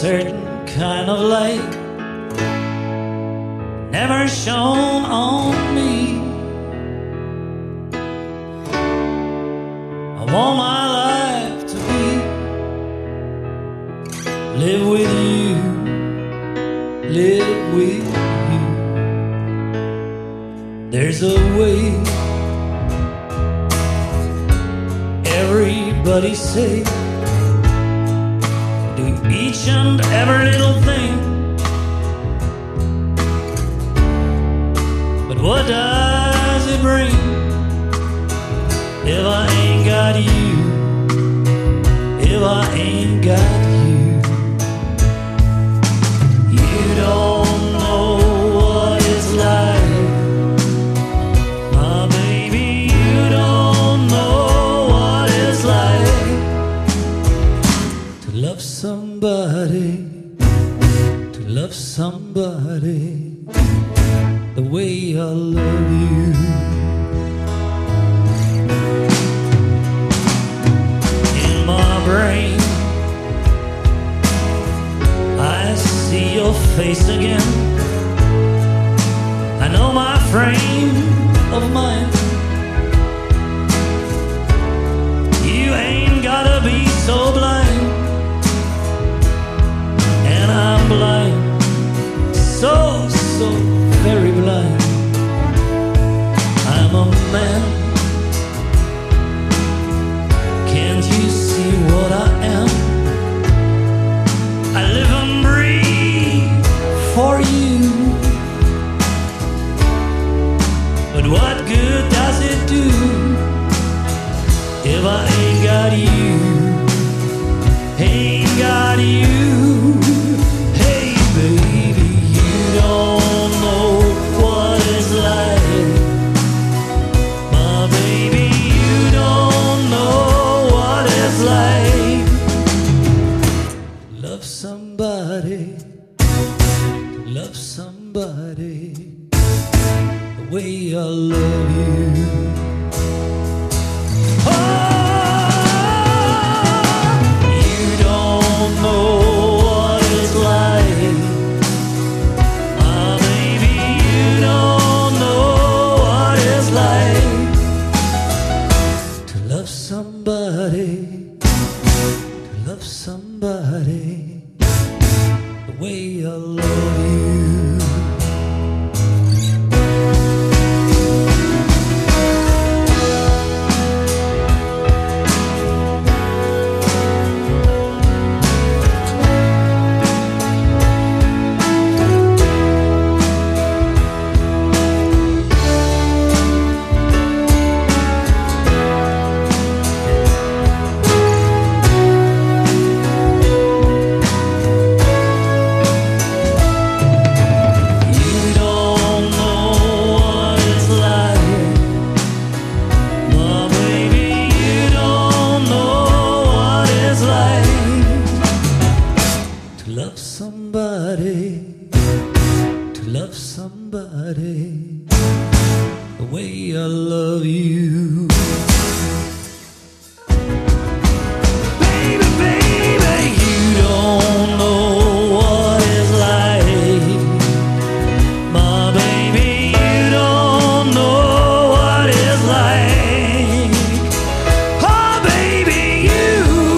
certain kind of light never shone on me. I want my life to be live with you, live with you. There's a way, everybody say, do each and every little thing. But what does it bring if I ain't got you, if I ain't got you? You don't know what it's like, my baby, you don't know what it's like to love somebody, to love somebody the way I love you. In my brain, I see your face again. I know my frame of mind. You ain't gotta be so blind, and I'm blind, so very blind. I'm a man, can't you see what I am? I live and breathe for you. But what good does it do if I ain't got you, ain't got you? Hey baby, you don't know what it's like, my baby, you don't know what it's like to love somebody, to love somebody the way I love you. You don't know what it's like, my baby, you don't know what it's like to love somebody, to love somebody the way I love you. Love somebody, to love somebody the way I love you. Baby, baby, you don't know what it's like, my baby, you don't know what it's like. Oh baby, you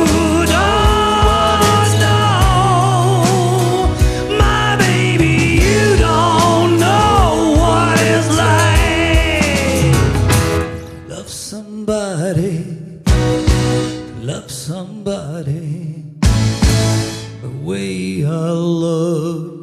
don't know, my baby, you don't know what it's like. Love somebody, love somebody the way I love